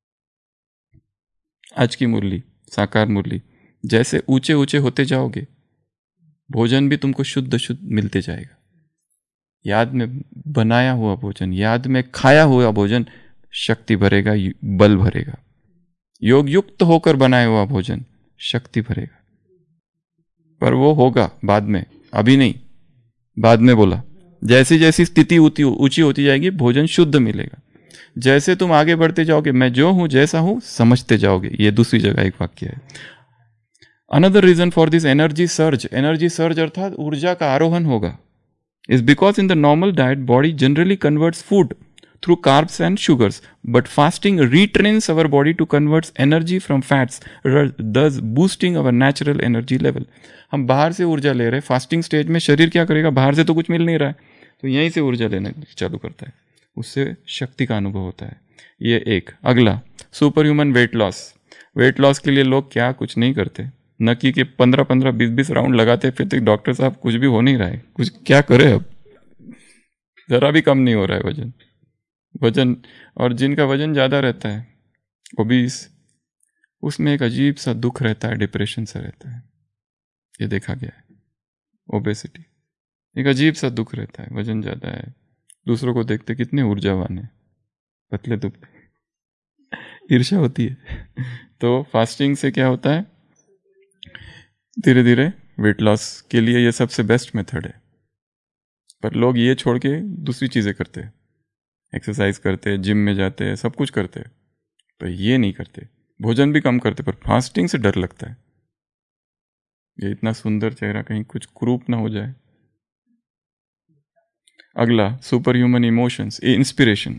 आज की मुरली, साकार मुरली, जैसे ऊंचे ऊंचे होते जाओगे भोजन भी तुमको शुद्ध शुद्ध मिलते जाएगा। याद में बनाया हुआ भोजन, याद में खाया हुआ भोजन शक्ति भरेगा, बल भरेगा। योग युक्त होकर बनाया हुआ भोजन शक्ति भरेगा। पर वो होगा बाद में, अभी नहीं, बाद में बोला। जैसी जैसी स्थिति ऊंची होती जाएगी भोजन शुद्ध मिलेगा। जैसे तुम आगे बढ़ते जाओगे, मैं जो हूं जैसा हूं समझते जाओगे। ये दूसरी जगह एक वाक्य है। Another reason for this energy surge, energy surge अर्थात ऊर्जा का आरोहण होगा, is because in the normal diet body generally converts food through carbs and sugars, but fasting retrains our body to converts energy from fats, thus boosting our natural energy level. हम बाहर से ऊर्जा ले रहे हैं, फास्टिंग स्टेज में शरीर क्या करेगा, बाहर से तो कुछ मिल नहीं रहा है, तो यहीं से ऊर्जा लेना चालू करता है, उससे शक्ति का अनुभव होता है। ये एक। अगला, super human weight loss. Weight loss के लिए लोग क्या कुछ नहीं करते, न कि 15-15, 20-20 राउंड लगाते फिर डॉक्टर साहब कुछ भी हो नहीं रहा है, कुछ क्या करे, अब जरा भी कम नहीं हो रहा है वजन। और जिनका वजन ज़्यादा रहता है, ओबीस, उसमें एक अजीब सा दुख रहता है, डिप्रेशन सा रहता है, ये देखा गया है। ओबेसिटी एक अजीब सा दुख रहता है, वजन ज़्यादा है, दूसरों को देखते कितने ऊर्जावान है, पतले दुबले, ईर्ष्या होती है। तो फास्टिंग से क्या होता है, धीरे धीरे वेट लॉस के लिए ये सबसे बेस्ट मेथड है। पर लोग ये छोड़ के दूसरी चीज़ें करते हैं, एक्सरसाइज करते हैं, जिम में जाते हैं, सब कुछ करते हैं, पर ये नहीं करते। भोजन भी कम करते, पर फास्टिंग से डर लगता है, ये इतना सुंदर चेहरा कहीं कुछ कुरूप ना हो जाए। अगला, सुपर ह्यूमन इमोशंस, इंस्पिरेशन।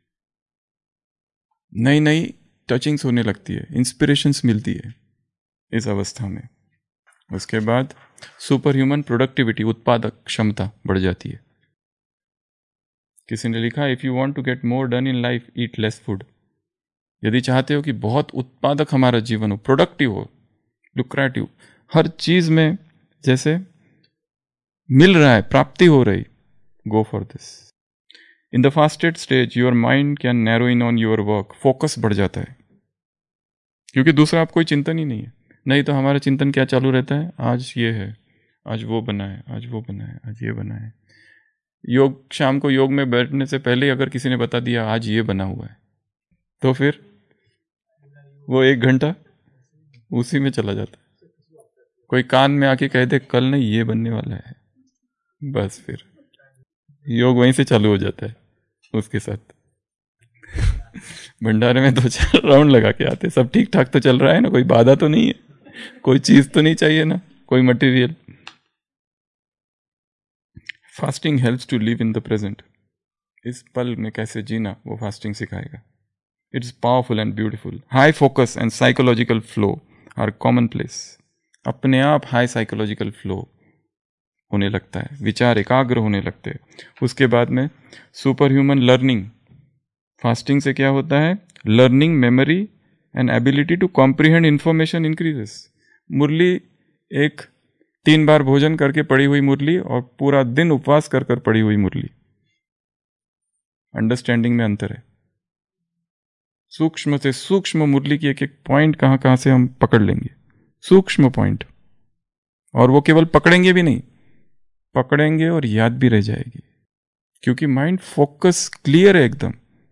नई नई टचिंग्स होने लगती है, इंस्पिरेशंस मिलती है इस अवस्था में। उसके बाद सुपर ह्यूमन प्रोडक्टिविटी, उत्पादक क्षमता बढ़ जाती है। किसी ने लिखा, if you want to get more done in life eat less food. यदि चाहते हो कि बहुत उत्पादक हमारा जीवन हो, प्रोडक्टिव हो, लुक्रेटिव, हर चीज में जैसे मिल रहा है, प्राप्ति हो रही, go for this. In the fasted stage your mind can narrow in on your work, focus बढ़ जाता है, क्योंकि दूसरा आप कोई चिंतन ही नहीं है। नहीं तो हमारा चिंतन क्या चालू रहता है, आज ये है, आज वो बना है, आज वो बना है, आज ये बना है। योग, शाम को योग में बैठने से पहले अगर किसी ने बता दिया आज ये बना हुआ है, तो फिर वो 1 घंटा उसी में चला जाता है। कोई कान में आके कह दे कल नहीं ये बनने वाला है, बस फिर योग वहीं से चालू हो जाता है उसके साथ। भंडारे में 2-4 राउंड लगा के आते, सब ठीक ठाक तो चल रहा है ना, कोई बाधा तो नहीं है, कोई चीज तो नहीं चाहिए ना, कोई material. Fasting helps to live in the present. इस पल में कैसे जीना वो फास्टिंग सिखाएगा। It's powerful and beautiful. High focus and psychological flow are common place. अपने आप हाई साइकोलॉजिकल फ्लो होने लगता है, विचार एकाग्र होने लगते हैं। उसके बाद में सुपर ह्यूमन लर्निंग। फास्टिंग से क्या होता है, learning, memory and ability to comprehend information increases. Murli एक 3 बार भोजन करके पड़ी हुई मुरली और पूरा दिन उपवास कर कर पड़ी हुई मुरली, अंडरस्टैंडिंग में अंतर है। सूक्ष्म से सूक्ष्म मुरली की एक एक पॉइंट कहां कहां से हम पकड़ लेंगे, सूक्ष्म पॉइंट, और वो केवल पकड़ेंगे भी नहीं, पकड़ेंगे और याद भी रह जाएगी, क्योंकि माइंड फोकस क्लियर है एकदम।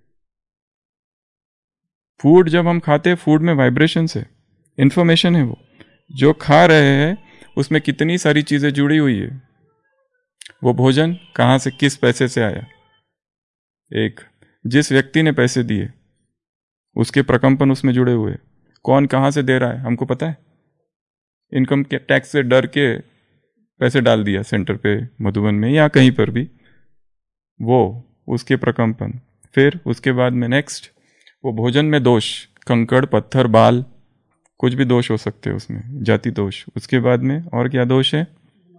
फूड जब हम खाते हैं, फूड में वाइब्रेशन है, इंफॉर्मेशन है, वो जो खा रहे हैं उसमें कितनी सारी चीजें जुड़ी हुई है। वो भोजन कहां से, किस पैसे से आया, एक जिस व्यक्ति ने पैसे दिए उसके प्रकंपन उसमें जुड़े हुए, कौन कहां से दे रहा है हमको पता है। इनकम के टैक्स से डर के पैसे डाल दिया सेंटर पे, मधुबन में या कहीं पर भी, वो उसके प्रकंपन। फिर उसके बाद में नेक्स्ट, वो भोजन में दोष, कंकड़, पत्थर, बाल, कुछ भी दोष हो सकते हैं उसमें, जाति दोष। उसके बाद में और क्या दोष है,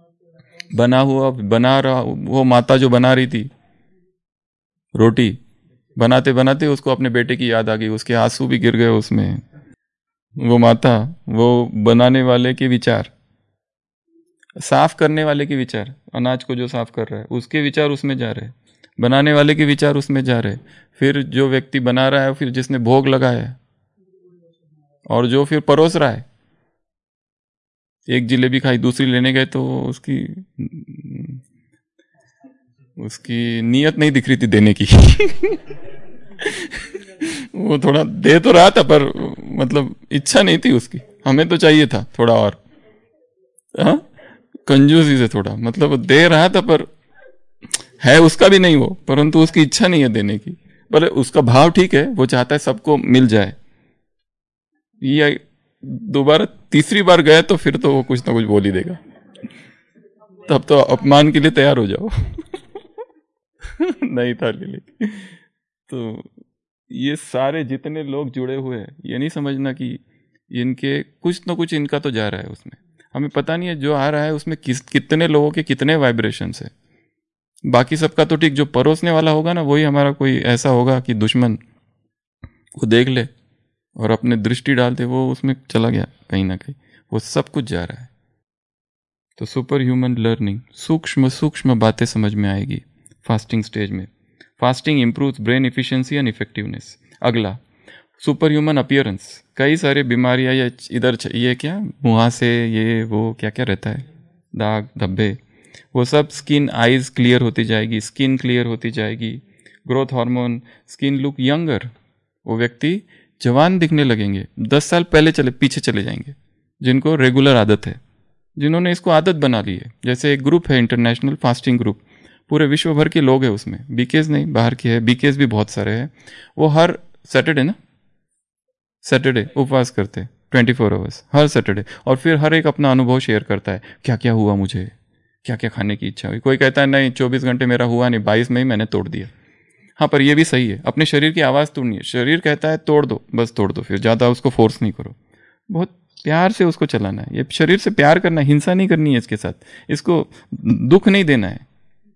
बना रहा वो माता जो बना रही थी रोटी, बनाते बनाते उसको अपने बेटे की याद आ गई, उसके आंसू भी गिर गए उसमें। वो माता, वो बनाने वाले के विचार, साफ करने वाले के विचार, अनाज को जो साफ कर रहा है उसके विचार उसमें जा रहे हैं, बनाने वाले के विचार उसमें जा रहे हैं, फिर जो व्यक्ति बना रहा है, फिर जिसने भोग लगाया है, और जो फिर परोस रहा है। एक जिलेबी खाई, दूसरी लेने गए तो उसकी नीयत नहीं दिख रही थी देने की वो थोड़ा दे तो रहा था पर मतलब इच्छा नहीं थी उसकी, हमें तो चाहिए था थोड़ा और, हाँ कंजूसी से थोड़ा, मतलब वो दे रहा था पर है उसका भी नहीं वो, परंतु उसकी इच्छा नहीं है देने की, पर उसका भाव ठीक है, वो चाहता है सबको मिल जाए। ये दोबारा तीसरी बार गए तो फिर तो वो कुछ ना कुछ बोल ही देगा, तब तो अपमान के लिए तैयार हो जाओ नहीं था ले। तो ये सारे जितने लोग जुड़े हुए हैं, ये नहीं समझना कि इनके कुछ ना कुछ इनका तो जा रहा है उसमें, हमें पता नहीं है जो आ रहा है उसमें कितने लोगों के कितने वाइब्रेशंस है। बाकी सबका तो ठीक, जो परोसने वाला होगा ना वही हमारा कोई ऐसा होगा कि दुश्मन वो देख ले और अपने दृष्टि डाल दे, वो उसमें चला गया कहीं ना कहीं, वो सब कुछ जा रहा है। तो सुपर ह्यूमन लर्निंग, सूक्ष्म सूक्ष्म बातें समझ में आएगी फास्टिंग स्टेज में। Fasting improves brain efficiency and effectiveness. अगला सुपर ह्यूमन अपीयरेंस, कई सारे बीमारियां या इधर ये क्या मुहासे ये वो क्या क्या रहता है, दाग धब्बे, वो सब स्किन आईज क्लियर होती जाएगी, स्किन क्लियर होती जाएगी, growth hormone, skin look younger, वो व्यक्ति जवान दिखने लगेंगे, 10 साल पहले पीछे चले जाएंगे, जिनको रेगुलर आदत है, जिन्होंने इसको आदत बना ली है। जैसे एक ग्रुप है इंटरनेशनल फास्टिंग ग्रुप, पूरे विश्व भर के लोग हैं उसमें, बीकेस नहीं बाहर के है, बीकेस भी बहुत सारे हैं, वो हर सैटरडे उपवास करते हैं 24 आवर्स हर सैटरडे, और फिर हर एक अपना अनुभव शेयर करता है, क्या क्या हुआ मुझे, क्या क्या खाने की इच्छा हुई। कोई कहता है नहीं 24 घंटे मेरा हुआ नहीं, 22 में ही मैंने तोड़ दिया। हाँ पर ये भी सही है, अपने शरीर की आवाज़ तोड़नी है, शरीर कहता है तोड़ दो, बस तोड़ दो, फिर ज़्यादा उसको फोर्स नहीं करो, बहुत प्यार से उसको चलाना है, ये शरीर से प्यार करना है, हिंसा नहीं करनी है इसके साथ, इसको दुख नहीं देना है।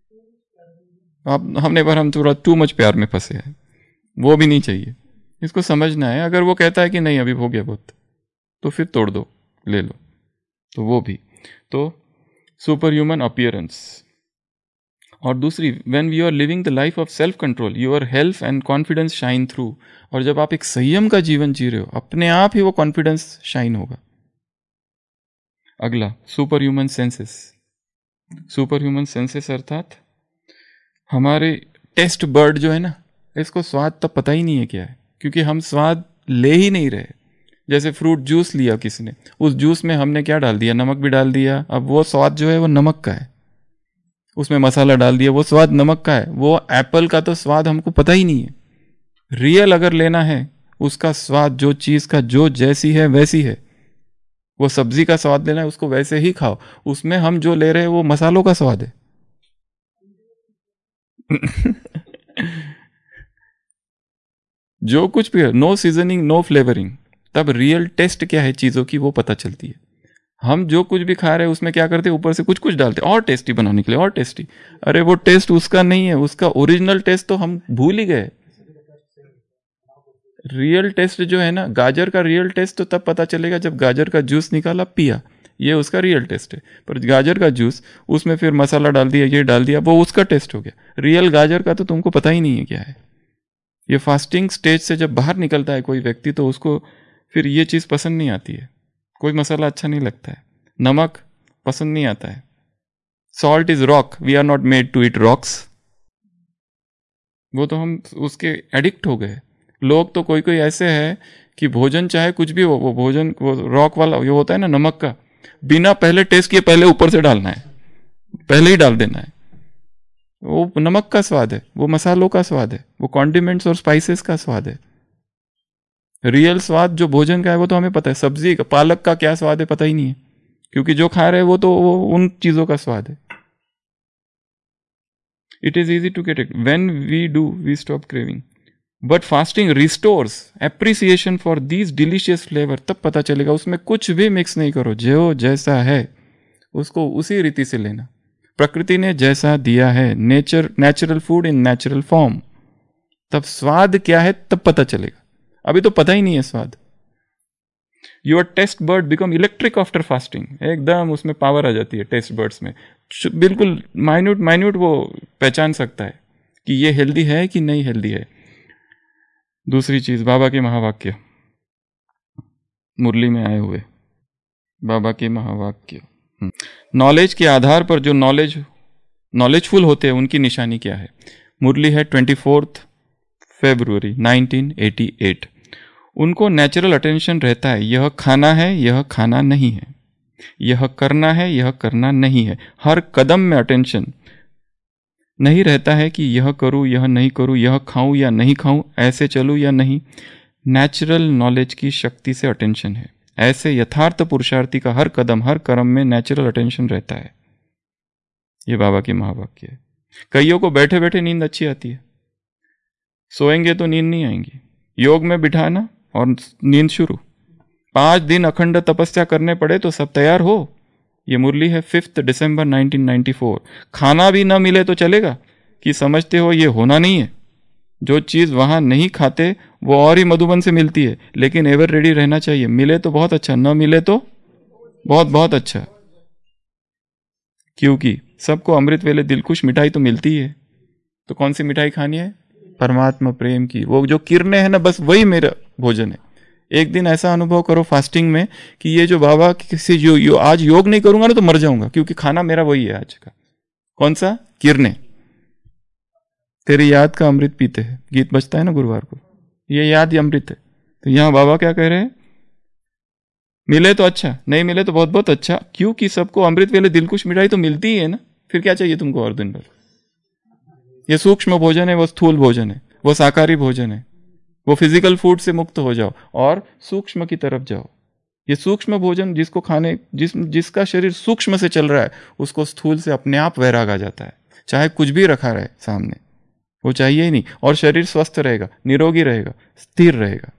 हम थोड़ा टू मच प्यार में फंसे हैं, वो भी नहीं चाहिए, इसको समझना है। अगर वो कहता है कि नहीं अभी हो गया बहुत, तो फिर तोड़ दो, ले लो, तो वो भी। तो सुपर ह्यूमन अपीयरेंस। और दूसरी, when we are living the life of self control, your health and confidence shine through. और जब आप एक संयम का जीवन जी रहे हो, अपने आप ही वो कॉन्फिडेंस शाइन होगा। अगला super human senses. Super human senses अर्थात हमारे टेस्ट बर्ड जो है ना, इसको स्वाद तब पता ही नहीं है क्या है, क्योंकि हम स्वाद ले ही नहीं रहे। जैसे फ्रूट जूस लिया किसी ने, उस जूस में हमने क्या डाल दिया, नमक भी डाल दिया, अब वो स्वाद जो है वो नमक का है, उसमें मसाला डाल दिया, वो स्वाद नमक का है। वो एप्पल का तो स्वाद हमको पता ही नहीं है। रियल अगर लेना है उसका स्वाद, जो चीज का जो जैसी है वैसी है, वो सब्जी का स्वाद लेना है उसको वैसे ही खाओ, उसमें हम जो ले रहे हैं वो मसालों का स्वाद है जो कुछ भी है, नो सीजनिंग नो फ्लेवरिंग, तब रियल टेस्ट क्या है चीजों की वो पता चलती है। हम जो कुछ भी खा रहे हैं उसमें क्या करते हैं, ऊपर से कुछ कुछ डालते हैं और टेस्टी बनाने के लिए, और टेस्टी। अरे वो टेस्ट उसका नहीं है, उसका ओरिजिनल टेस्ट तो हम भूल ही गए। रियल टेस्ट जो है ना, गाजर का रियल टेस्ट तो तब पता चलेगा जब गाजर का जूस निकाला पिया, ये उसका रियल टेस्ट है। पर गाजर का जूस, उसमें फिर मसाला डाल दिया, ये डाल दिया, वो उसका टेस्ट हो गया। रियल गाजर का तो तुमको पता ही नहीं है क्या है। ये फास्टिंग स्टेज से जब बाहर निकलता है कोई व्यक्ति, तो उसको फिर ये चीज़ पसंद नहीं आती है, कोई मसाला अच्छा नहीं लगता है, नमक पसंद नहीं आता है। Salt is rock, we are not made to eat rocks. वो तो हम उसके एडिक्ट हो गए। लोग तो कोई कोई ऐसे है कि भोजन चाहे कुछ भी हो, वो भोजन वो रॉक वाला ये होता है ना नमक का, बिना पहले टेस्ट किए पहले ऊपर से डालना है, पहले ही डाल देना है। वो नमक का स्वाद है, वो मसालों का स्वाद है, वो कॉन्डिमेंट्स और स्पाइसेस का स्वाद है। रियल स्वाद जो भोजन का है वो तो हमें पता है, सब्जी का पालक का क्या स्वाद है पता ही नहीं है, क्योंकि जो खा रहे हैं वो तो वो उन चीजों का स्वाद है। It is easy to get it, when we do we stop craving, but fasting restores appreciation for these delicious flavour. तब पता चलेगा, उसमें कुछ भी मिक्स नहीं करो, जो जैसा है उसको उसी रीति से लेना। प्रकृति ने जैसा दिया है, natural food in natural form, तब स्वाद क्या है तब पता चलेगा। अभी तो पता ही नहीं है स्वाद। योर टेस्ट बर्ड बिकम इलेक्ट्रिक आफ्टर फास्टिंग, एकदम उसमें पावर आ जाती है टेस्ट बर्ड्स में, बिल्कुल माइन्यूट वो पहचान सकता है कि ये हेल्दी है कि नहीं हेल्दी है। दूसरी चीज, बाबा के महावाक्य, मुरली में आए हुए बाबा के महावाक्य। नॉलेज के आधार पर जो नॉलेजफुल होते हैं उनकी निशानी क्या है? मुरली है 24 फरवरी 1988। उनको नेचुरल अटेंशन रहता है, यह खाना है, यह खाना नहीं है, यह करना है, यह करना नहीं है। हर कदम में अटेंशन नहीं रहता है कि यह करूं, यह नहीं करूं, यह खाऊं या नहीं खाऊं, ऐसे चलूं या नहीं। नेचुरल नॉलेज की शक्ति से अटेंशन है। ऐसे यथार्थ पुरुषार्थी का हर कदम, हर कर्म में नेचुरल अटेंशन रहता है। ये बाबा की महावाक्य है। कईयों को बैठे बैठे नींद अच्छी आती है, सोएंगे तो नींद नहीं आएंगी। योग में बिठाना और नींद शुरू। 5 दिन अखंड तपस्या करने पड़े तो सब तैयार हो। ये मुरली है 5 दिसंबर 1994। खाना भी ना मिले तो चलेगा कि समझते हो ये होना नहीं है। जो चीज वहां नहीं खाते वो और ही मधुबन से मिलती है, लेकिन एवर रेडी रहना चाहिए। मिले तो बहुत अच्छा, न मिले तो बहुत बहुत अच्छा, क्योंकि सबको अमृत वेले दिलखुश मिठाई तो मिलती है। तो कौन सी मिठाई खानी है? परमात्मा प्रेम की, वो जो किरणें है ना, बस वही मेरा भोजन है। एक दिन ऐसा अनुभव करो फास्टिंग में कि ये जो बाबा किसी जो आज योग नहीं करूंगा ना तो मर जाऊंगा, क्योंकि खाना मेरा वही है आज का। कौन सा? किरणें। तेरी याद का अमृत पीते हैं, गीत बजता है ना गुरुवार को, ये याद ही अमृत है। तो यहां बाबा क्या कह रहे हैं? मिले तो अच्छा, नहीं मिले तो बहुत बहुत अच्छा, क्योंकि सबको अमृत वेले दिलखुश मिठाई तो मिलती ही है ना। फिर क्या चाहिए तुमको और दिन भर? ये सूक्ष्म भोजन है, वो स्थूल भोजन है, वो साकारी भोजन है। वो फिजिकल फूड से मुक्त हो जाओ और सूक्ष्म की तरफ जाओ। ये सूक्ष्म भोजन जिसको खाने, जिसका शरीर सूक्ष्म से चल रहा है, उसको स्थूल से अपने आप वैराग आ जाता है। चाहे कुछ भी रखा रहे सामने, वो चाहिए ही नहीं, और शरीर स्वस्थ रहेगा, निरोगी रहेगा, स्थिर रहेगा।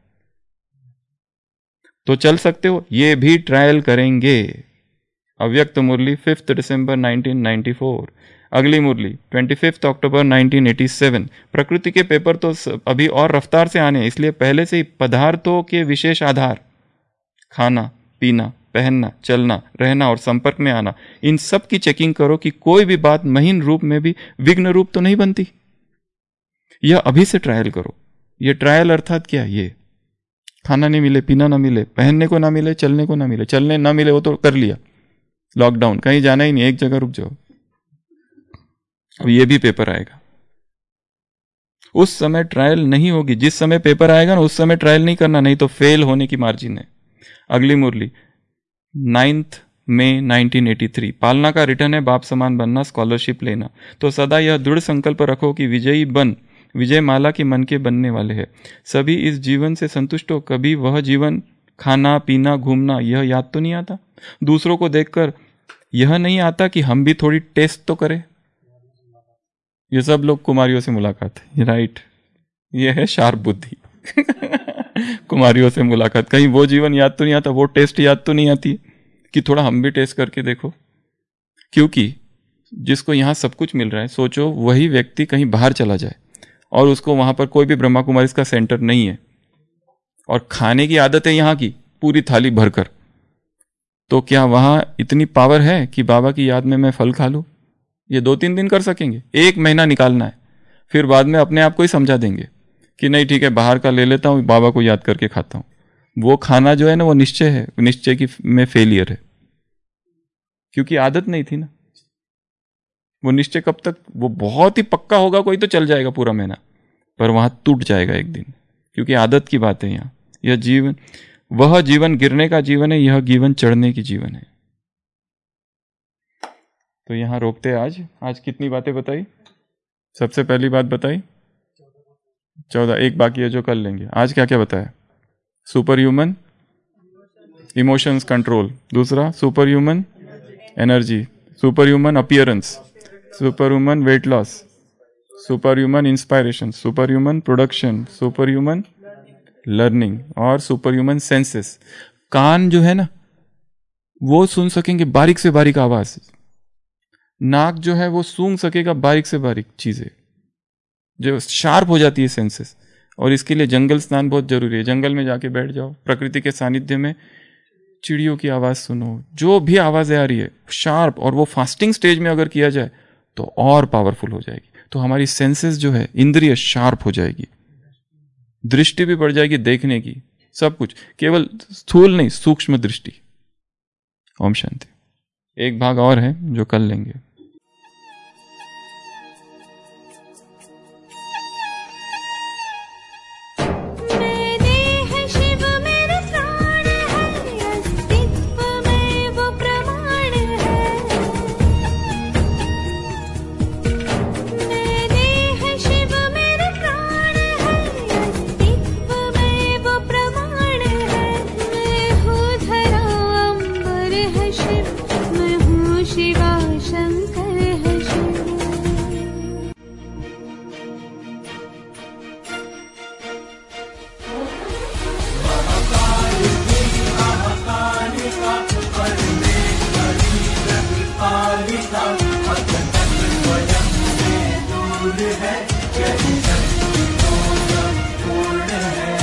तो चल सकते हो, ये भी ट्रायल करेंगे। अव्यक्त मुरली 5 दिसंबर 1994। अगली मुरली 25 अक्टूबर 1987। प्रकृति के पेपर तो अभी और रफ्तार से आने, इसलिए पहले से ही पदार्थों के विशेष आधार, खाना, पीना, पहनना, चलना, रहना और संपर्क में आना, इन सब की चेकिंग करो कि कोई भी बात महीन रूप में भी विघ्न रूप तो नहीं बनती। यह अभी से ट्रायल करो। यह ट्रायल अर्थात क्या? ये खाना नहीं मिले, पीना ना मिले, पहनने को ना मिले, चलने को ना मिले। चलने ना मिले वो तो कर लिया, लॉकडाउन, कहीं जाना ही नहीं, एक जगह रुक जाओ। अब ये भी पेपर आएगा, उस समय ट्रायल नहीं होगी। जिस समय पेपर आएगा ना उस समय ट्रायल नहीं करना, नहीं तो फेल होने की मार्जिन है। अगली मुरली 9 मई 1983। पालना का रिटर्न है बाप समान बनना, स्कॉलरशिप लेना। तो सदा यह दृढ़ संकल्प रखो कि विजयी बन, विजय माला की मन के बनने वाले हैं। सभी इस जीवन से संतुष्ट हो। कभी वह जीवन खाना पीना घूमना यह याद तो नहीं आता? दूसरों को देखकर यह नहीं आता कि हम भी थोड़ी टेस्ट तो करें? ये सब लोग कुमारियों से मुलाकात है, राइट? ये है शार्प बुद्धि। कुमारियों से मुलाकात, कहीं वो जीवन याद तो नहीं आता, वो टेस्ट याद तो नहीं आती कि थोड़ा हम भी टेस्ट करके देखो। क्योंकि जिसको यहाँ सब कुछ मिल रहा है, सोचो वही व्यक्ति कहीं बाहर चला जाए और उसको वहां पर कोई भी ब्रह्मा कुमारी का सेंटर नहीं है और खाने की आदत है यहाँ की पूरी थाली भरकर, तो क्या वहां इतनी पावर है कि बाबा की याद में मैं फल खा लूं? ये 2-3 दिन कर सकेंगे, 1 महीना निकालना है, फिर बाद में अपने आप को ही समझा देंगे कि नहीं ठीक है, बाहर का ले लेता हूं, बाबा को याद करके खाता हूं। वो खाना जो है ना वो निश्चय है, निश्चय की में फेलियर है, क्योंकि आदत नहीं थी ना। वो निश्चय कब तक, वो बहुत ही पक्का होगा कोई तो चल जाएगा पूरा महीना, पर वहां टूट जाएगा एक दिन, क्योंकि आदत की बात है। यहाँ यह जीवन, वह जीवन गिरने का जीवन है, यह जीवन चढ़ने की जीवन है। तो यहां रोकते हैं। आज कितनी बातें बताई? सबसे पहली बात बताई 14, एक बाकी है जो कर लेंगे। आज क्या क्या बताया? सुपर ह्यूमन इमोशंस कंट्रोल, दूसरा super human energy, super human appearance, super human weight loss, super human inspiration, super human production, super human learning और सुपर ह्यूमन सेंसेस। कान जो है ना वो सुन सकेंगे बारीक से बारीक आवाज, नाक जो है वो सूंघ सकेगा बारीक से बारीक चीजें, जो शार्प हो जाती है सेंसेस। और इसके लिए जंगल स्नान बहुत जरूरी है। जंगल में जाके बैठ जाओ, प्रकृति के सानिध्य में, चिड़ियों की आवाज सुनो, जो भी आवाजें आ रही है शार्प, और वो फास्टिंग स्टेज में अगर किया जाए तो और पावरफुल हो जाएगी। तो हमारी सेंसेस जो है, इंद्रिय शार्प हो जाएगी, दृष्टि भी बढ़ जाएगी देखने की, सब कुछ, केवल स्थूल नहीं, सूक्ष्म दृष्टि। ओम शांति। एक भाग और है जो कल लेंगे। है